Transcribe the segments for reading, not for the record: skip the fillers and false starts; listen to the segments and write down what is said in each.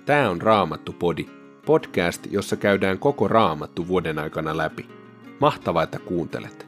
Tää on Raamattu-podi, podcast, jossa käydään koko Raamattu vuoden aikana läpi. Mahtavaa, että kuuntelet!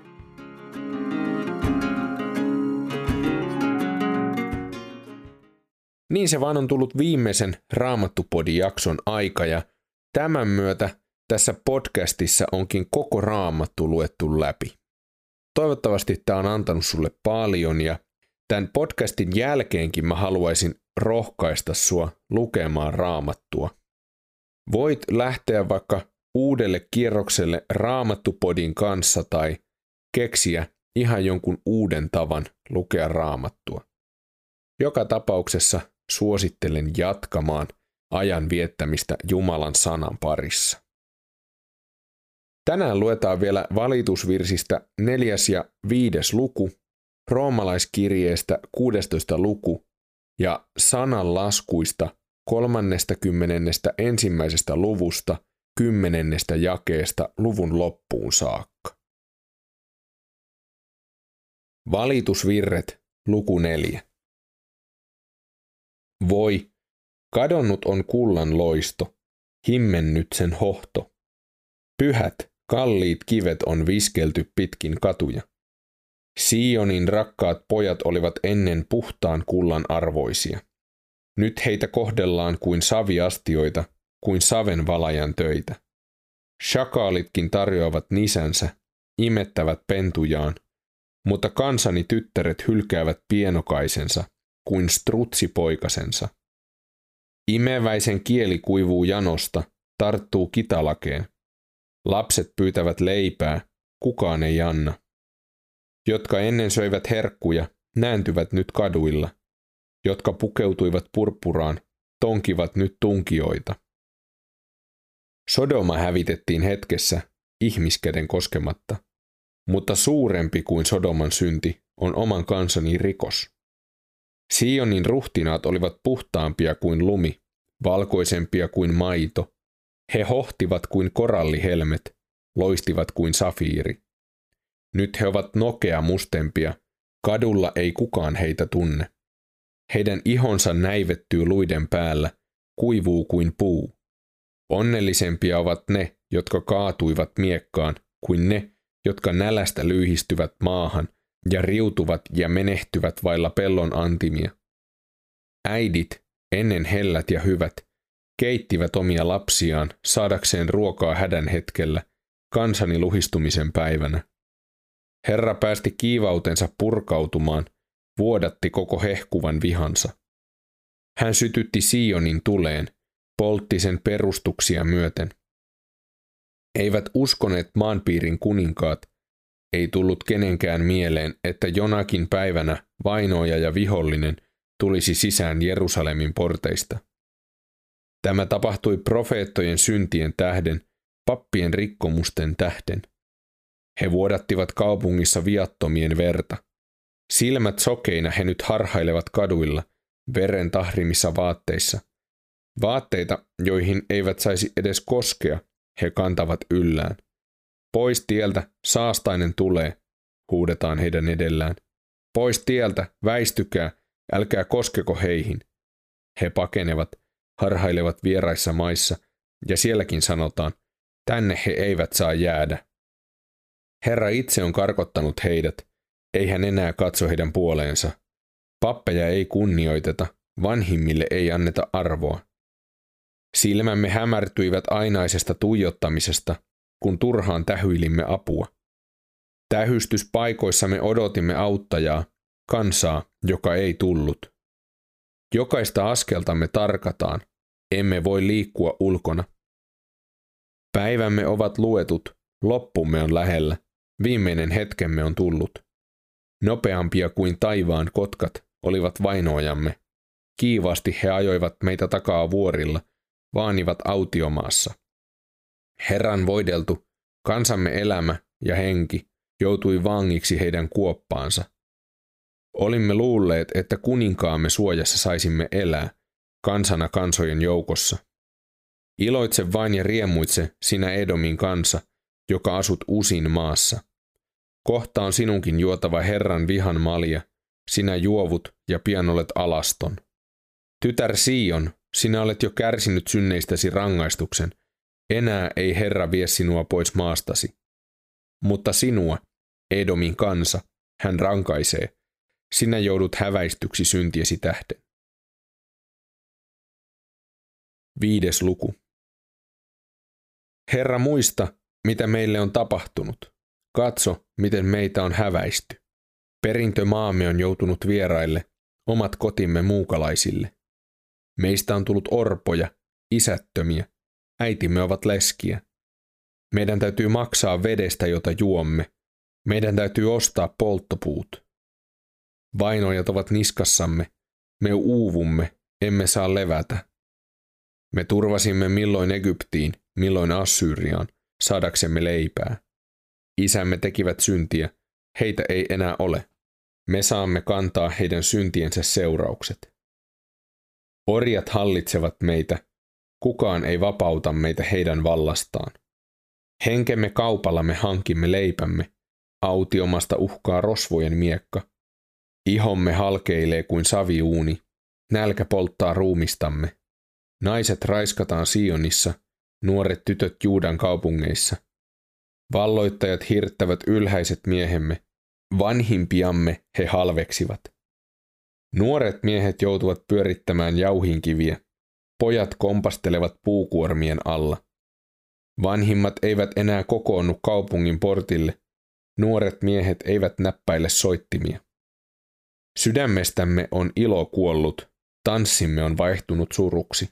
Niin se vaan on tullut viimeisen Raamattu-podi-jakson aika ja tämän myötä tässä podcastissa onkin koko Raamattu luettu läpi. Toivottavasti tää on antanut sulle paljon ja tämän podcastin jälkeenkin mä haluaisin rohkaista sua lukemaan Raamattua. Voit lähteä vaikka uudelle kierrokselle Raamattu-podin kanssa tai keksiä ihan jonkun uuden tavan lukea Raamattua. Joka tapauksessa suosittelen jatkamaan ajan viettämistä Jumalan sanan parissa. Tänään luetaan vielä valitusvirsistä 4. ja 5. luku, Roomalaiskirjeestä 16. luku ja sananlaskuista 31. luvusta 10. jakeesta luvun loppuun saakka. Valitusvirret, luku 4. Voi, kadonnut on kullan loisto, himmennyt sen hohto. Pyhät, kalliit kivet on viskelty pitkin katuja. Sionin rakkaat pojat olivat ennen puhtaan kullan arvoisia. Nyt heitä kohdellaan kuin saviastioita, kuin savenvalajan töitä. Shakaalitkin tarjoavat nisänsä, imettävät pentujaan, mutta kansani tyttäret hylkäävät pienokaisensa, kuin strutsipoikasensa. Imeväisen kieli kuivuu janosta, tarttuu kitalakeen. Lapset pyytävät leipää, kukaan ei anna. Jotka ennen söivät herkkuja, nääntyvät nyt kaduilla. Jotka pukeutuivat purppuraan, tonkivat nyt tunkijoita. Sodoma hävitettiin hetkessä, ihmiskäden koskematta. Mutta suurempi kuin Sodoman synti on oman kansani rikos. Sionin ruhtinaat olivat puhtaampia kuin lumi, valkoisempia kuin maito. He hohtivat kuin korallihelmet, loistivat kuin safiiri. Nyt he ovat nokea mustempia, kadulla ei kukaan heitä tunne. Heidän ihonsa näivettyy luiden päällä, kuivuu kuin puu. Onnellisempia ovat ne, jotka kaatuivat miekkaan, kuin ne, jotka nälästä lyyhistyvät maahan ja riutuvat ja menehtyvät vailla pellon antimia. Äidit, ennen hellät ja hyvät, keittivät omia lapsiaan saadakseen ruokaa hädän hetkellä, kansani luhistumisen päivänä. Herra päästi kiivautensa purkautumaan, vuodatti koko hehkuvan vihansa. Hän sytytti Sionin tuleen, poltti sen perustuksia myöten. Eivät uskoneet maanpiirin kuninkaat, ei tullut kenenkään mieleen, että jonakin päivänä vainoaja ja vihollinen tulisi sisään Jerusalemin porteista. Tämä tapahtui profeettojen syntien tähden, pappien rikkomusten tähden. He vuodattivat kaupungissa viattomien verta. Silmät sokeina he nyt harhailevat kaduilla, veren tahrimissa vaatteissa. Vaatteita, joihin eivät saisi edes koskea, he kantavat yllään. Pois tieltä, saastainen tulee, huudetaan heidän edellään. Pois tieltä, väistykää, älkää koskeko heihin. He pakenevat, harhailevat vieraissa maissa, ja sielläkin sanotaan, tänne he eivät saa jäädä. Herra itse on karkottanut heidät, ei hän enää katso heidän puoleensa. Pappeja ei kunnioiteta, vanhimmille ei anneta arvoa. Silmämme hämärtyivät ainaisesta tuijottamisesta, kun turhaan tähyilimme apua. Tähystyspaikoissa me odotimme auttajaa, kansaa, joka ei tullut. Jokaista askeltamme tarkataan, emme voi liikkua ulkona. Päivämme ovat luetut, loppumme on lähellä, viimeinen hetkemme on tullut. Nopeampia kuin taivaan kotkat olivat vainoajamme. Kiivaasti he ajoivat meitä takaa vuorilla, vaanivat autiomaassa. Herran voideltu, kansamme elämä ja henki joutui vangiksi heidän kuoppaansa. Olimme luulleet, että kuninkaamme suojassa saisimme elää, kansana kansojen joukossa. Iloitse vain ja riemuitse, sinä Edomin kansa, joka asut Usin maassa. Kohta on sinunkin juotava Herran vihan malja, sinä juovut ja pian olet alaston. Tytär Sion, sinä olet jo kärsinyt synneistäsi rangaistuksen. Enää ei Herra vie sinua pois maastasi. Mutta sinua, Edomin kansa, hän rankaisee. Sinä joudut häväistyksi syntiesi tähden. 5. luku. Herra, muista, mitä meille on tapahtunut. Katso, miten meitä on häväisty. Perintömaamme on joutunut vieraille, omat kotimme muukalaisille. Meistä on tullut orpoja, isättömiä, äitimme ovat leskiä. Meidän täytyy maksaa vedestä, jota juomme. Meidän täytyy ostaa polttopuut. Vainojat ovat niskassamme, me uuvumme, emme saa levätä. Me turvasimme milloin Egyptiin, milloin Assyriaan, saadaksemme leipää. Isämme tekivät syntiä, heitä ei enää ole. Me saamme kantaa heidän syntiensä seuraukset. Orjat hallitsevat meitä, kukaan ei vapauta meitä heidän vallastaan. Henkemme kaupalla me hankimme leipämme, autiomasta uhkaa rosvojen miekka. Ihomme halkeilee kuin saviuuni, nälkä polttaa ruumistamme. Naiset raiskataan Sionissa, nuoret tytöt Juudan kaupungeissa. Valloittajat hirttävät ylhäiset miehemme, vanhimpiamme he halveksivat. Nuoret miehet joutuvat pyörittämään jauhinkiviä, pojat kompastelevat puukuormien alla. Vanhimmat eivät enää kokoonnu kaupungin portille, nuoret miehet eivät näppäile soittimia. Sydämestämme on ilo kuollut, tanssimme on vaihtunut suruksi.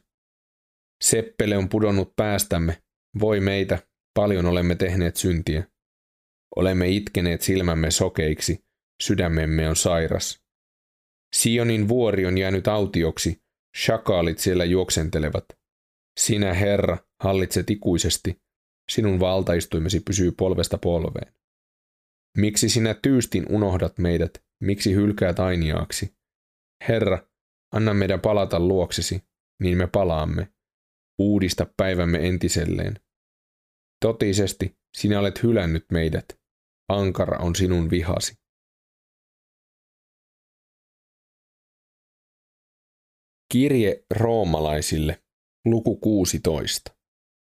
Seppele on pudonnut päästämme, voi meitä, paljon olemme tehneet syntiä. Olemme itkeneet silmämme sokeiksi, sydämemme on sairas. Sionin vuori on jäänyt autioksi, shakaalit siellä juoksentelevat. Sinä, Herra, hallitset ikuisesti, sinun valtaistuimesi pysyy polvesta polveen. Miksi sinä tyystin unohdat meidät, miksi hylkäät ainiaaksi? Herra, anna meidän palata luoksesi, niin me palaamme. Uudista päivämme entiselleen. Totisesti sinä olet hylännyt meidät, ankara on sinun vihasi. Kirje roomalaisille, luku 16.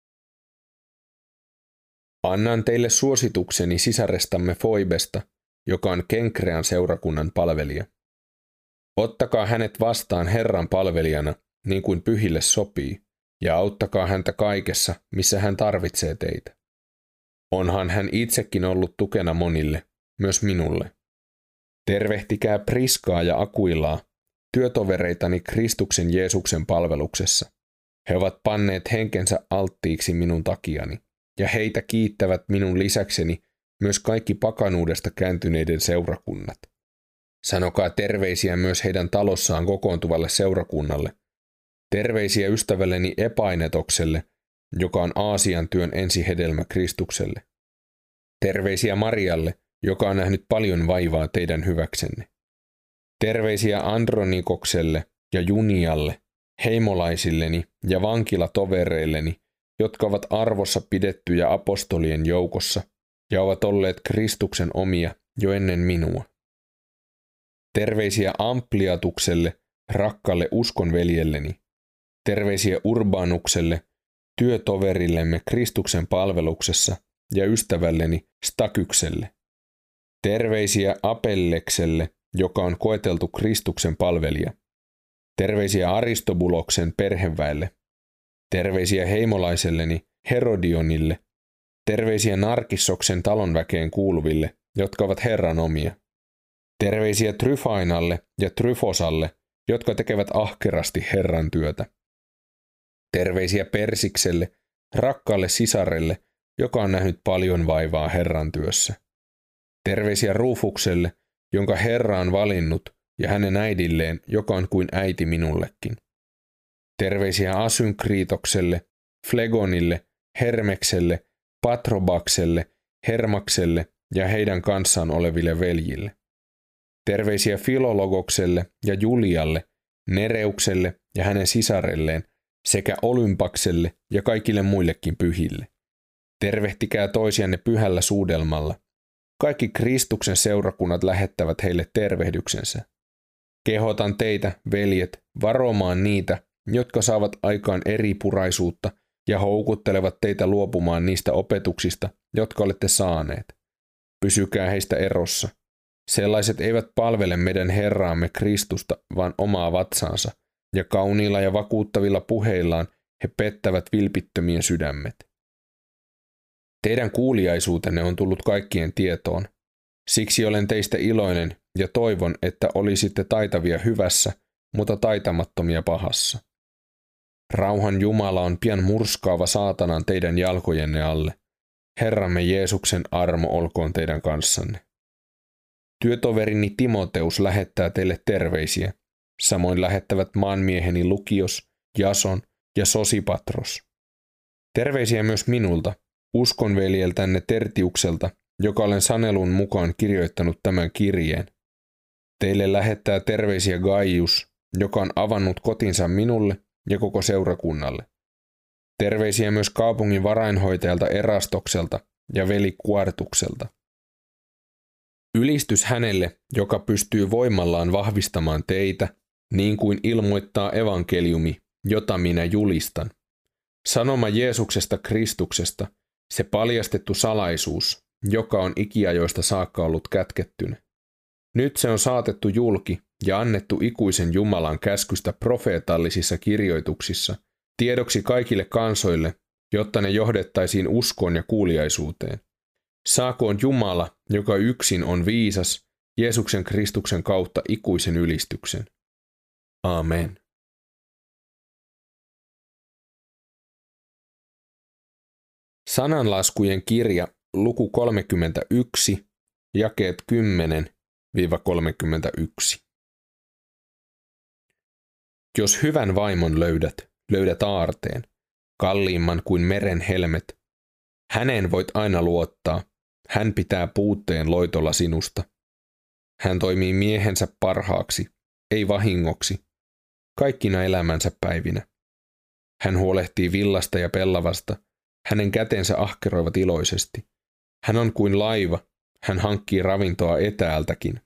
Annan teille suositukseni sisarestamme Foibesta, joka on Kenkrean seurakunnan palvelija. Ottakaa hänet vastaan Herran palvelijana, niin kuin pyhille sopii, ja auttakaa häntä kaikessa, missä hän tarvitsee teitä. Onhan hän itsekin ollut tukena monille, myös minulle. Tervehtikää Priskaa ja Akuilaa, työtovereitani Kristuksen Jeesuksen palveluksessa. He ovat panneet henkensä alttiiksi minun takiani, ja heitä kiittävät minun lisäkseni myös kaikki pakanuudesta kääntyneiden seurakunnat. Sanokaa terveisiä myös heidän talossaan kokoontuvalle seurakunnalle. Terveisiä ystävälleni Epainetokselle, joka on Aasian työn ensihedelmä Kristukselle. Terveisiä Marialle, joka on nähnyt paljon vaivaa teidän hyväksenne. Terveisiä Andronikokselle ja Junialle, heimolaisilleni ja vankilatovereilleni, jotka ovat arvossa pidettyjä apostolien joukossa ja ovat olleet Kristuksen omia jo ennen minua. Terveisiä Ampliatukselle, rakkaalle uskonveljelleni. Terveisiä Urbanukselle, työtoverillemme Kristuksen palveluksessa ja ystävälleni Stakykselle. Terveisiä Apellekselle, joka on koeteltu Kristuksen palvelija. Terveisiä Aristobuloksen perheväelle. Terveisiä heimolaiselleni Herodionille. Terveisiä Narkissoksen talonväkeen kuuluville, jotka ovat Herran omia. Terveisiä Tryfainalle ja Tryfosalle, jotka tekevät ahkerasti Herran työtä. Terveisiä Persikselle, rakkaalle sisarelle, joka on nähnyt paljon vaivaa Herran työssä. Terveisiä Ruufukselle, jonka Herra on valinnut, ja hänen äidilleen, joka on kuin äiti minullekin. Terveisiä Asynkriitokselle, Flegonille, Hermekselle, Patrobakselle, Hermakselle ja heidän kanssaan oleville veljille. Terveisiä Filologokselle ja Julialle, Nereukselle ja hänen sisarelleen, sekä Olympakselle ja kaikille muillekin pyhille. Tervehtikää toisianne pyhällä suudelmalla. Kaikki Kristuksen seurakunnat lähettävät heille tervehdyksensä. Kehotan teitä, veljet, varomaan niitä, jotka saavat aikaan eripuraisuutta ja houkuttelevat teitä luopumaan niistä opetuksista, jotka olette saaneet. Pysykää heistä erossa. Sellaiset eivät palvele meidän Herraamme Kristusta, vaan omaa vatsaansa, ja kauniilla ja vakuuttavilla puheillaan he pettävät vilpittömien sydämet. Teidän kuuliaisuutenne on tullut kaikkien tietoon. Siksi olen teistä iloinen ja toivon, että olisitte taitavia hyvässä, mutta taitamattomia pahassa. Rauhan Jumala on pian murskaava saatanan teidän jalkojenne alle. Herramme Jeesuksen armo olkoon teidän kanssanne. Työtoverini Timoteus lähettää teille terveisiä. Samoin lähettävät maanmieheni Lukios, Jason ja Sosipatros. Terveisiä myös minulta, uskonveljeltänne Tertiukselta, joka olen sanelun mukaan kirjoittanut tämän kirjeen. Teille lähettää terveisiä Gaius, joka on avannut kotinsa minulle ja koko seurakunnalle. Terveisiä myös kaupungin varainhoitajalta Erastokselta ja veli Kuartukselta. Ylistys hänelle, joka pystyy voimallaan vahvistamaan teitä, niin kuin ilmoittaa evankeliumi, jota minä julistan. Sanoma Jeesuksesta Kristuksesta, se paljastettu salaisuus, joka on ikiajoista saakka ollut kätkettynä. Nyt se on saatettu julki ja annettu ikuisen Jumalan käskystä profeetallisissa kirjoituksissa, tiedoksi kaikille kansoille, jotta ne johdettaisiin uskoon ja kuuliaisuuteen. Saakoon Jumala, joka yksin on viisas, Jeesuksen Kristuksen kautta ikuisen ylistyksen. Amen. Sananlaskujen kirja, luku 31, jakeet 10–31. Jos hyvän vaimon löydät aarteen, kalliimman kuin meren helmet. Häneen voit aina luottaa, hän pitää puutteen loitolla sinusta. Hän toimii miehensä parhaaksi, ei vahingoksi, kaikkina elämänsä päivinä. Hän huolehtii villasta ja pellavasta, hänen kätensä ahkeroivat iloisesti. Hän on kuin laiva, hän hankkii ravintoa etäältäkin.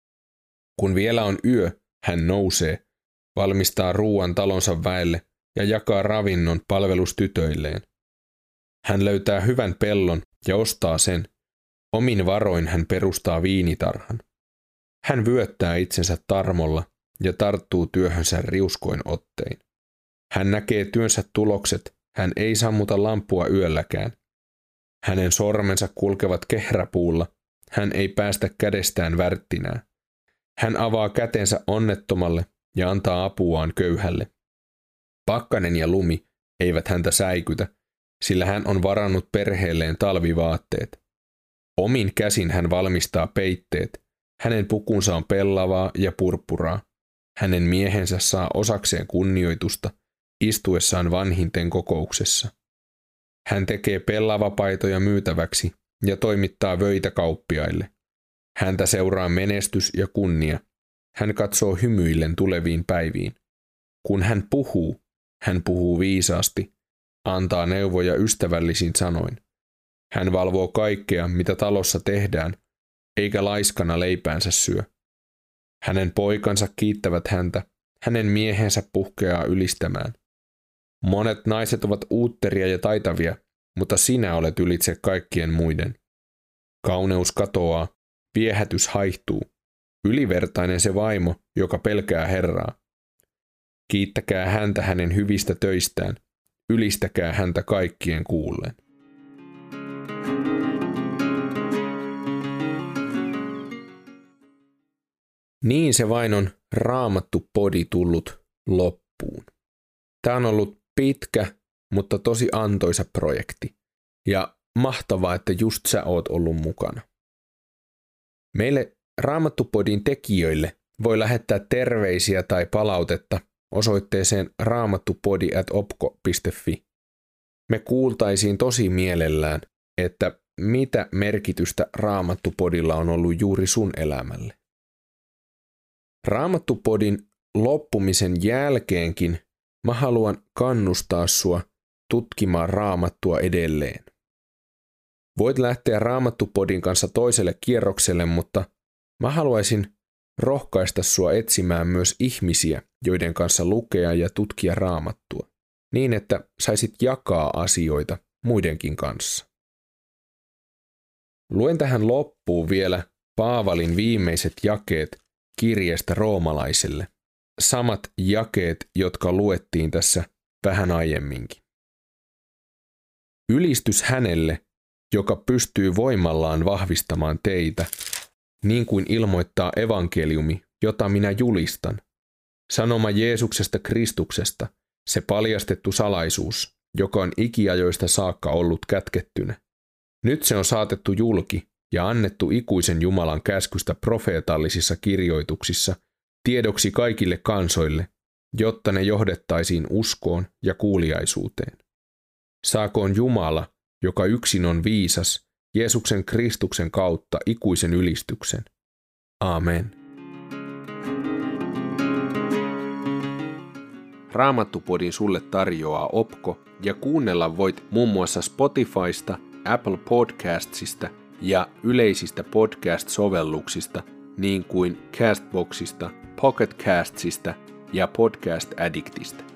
Kun vielä on yö, hän nousee, valmistaa ruuan talonsa väelle ja jakaa ravinnon palvelustytöilleen. Hän löytää hyvän pellon ja ostaa sen. Omin varoin hän perustaa viinitarhan. Hän vyöttää itsensä tarmolla ja tarttuu työhönsä riuskoin ottein. Hän näkee työnsä tulokset, hän ei sammuta lamppua yölläkään. Hänen sormensa kulkevat kehräpuulla, hän ei päästä kädestään värttinää. Hän avaa kätensä onnettomalle ja antaa apuaan köyhälle. Pakkanen ja lumi eivät häntä säikytä, sillä hän on varannut perheelleen talvivaatteet. Omin käsin hän valmistaa peitteet, hänen pukunsa on pellavaa ja purppuraa. Hänen miehensä saa osakseen kunnioitusta, istuessaan vanhinten kokouksessa. Hän tekee pellavapaitoja myytäväksi ja toimittaa vöitä kauppiaille. Häntä seuraa menestys ja kunnia. Hän katsoo hymyillen tuleviin päiviin. Kun hän puhuu viisaasti, antaa neuvoja ystävällisin sanoin. Hän valvoo kaikkea, mitä talossa tehdään, eikä laiskana leipäänsä syö. Hänen poikansa kiittävät häntä, hänen miehensä puhkeaa ylistämään. Monet naiset ovat uutteria ja taitavia, mutta sinä olet ylitse kaikkien muiden. Kauneus katoaa, viehätys haihtuu. Ylivertainen se vaimo, joka pelkää Herraa. Kiittäkää häntä hänen hyvistä töistään, ylistäkää häntä kaikkien kuullen. Niin se vain on Raamattu-podi tullut loppuun. Tämä on ollut pitkä, mutta tosi antoisa projekti. Ja mahtavaa, että just sä oot ollut mukana. Meille Raamattu-podin tekijöille voi lähettää terveisiä tai palautetta osoitteeseen raamattupodi@opko.fi. Me kuultaisiin tosi mielellään, että mitä merkitystä Raamattu-podilla on ollut juuri sun elämälle. Raamattu-podin loppumisen jälkeenkin mä haluan kannustaa sua tutkimaan Raamattua edelleen. Voit lähteä Raamattu-podin kanssa toiselle kierrokselle, mutta mä haluaisin rohkaista sua etsimään myös ihmisiä, joiden kanssa lukea ja tutkia Raamattua, niin että saisit jakaa asioita muidenkin kanssa. Luen tähän loppuun vielä Paavalin viimeiset jakeet kirjeestä roomalaisille. Samat jakeet, jotka luettiin tässä vähän aiemminkin. Ylistys hänelle, joka pystyy voimallaan vahvistamaan teitä, niin kuin ilmoittaa evankeliumi, jota minä julistan. Sanoma Jeesuksesta Kristuksesta, se paljastettu salaisuus, joka on ikiajoista saakka ollut kätkettynä. Nyt se on saatettu julki ja annettu ikuisen Jumalan käskystä profeetallisissa kirjoituksissa tiedoksi kaikille kansoille, jotta ne johdettaisiin uskoon ja kuuliaisuuteen. Saakoon Jumala, joka yksin on viisas, Jeesuksen Kristuksen kautta ikuisen ylistyksen. Amen. Raamattupodin sulle tarjoaa Opko ja kuunnella voit muun muassa Spotifysta, Apple Podcastsista ja yleisistä podcast-sovelluksista niin kuin Castboxista, Pocket Castsista ja Podcast Addictista.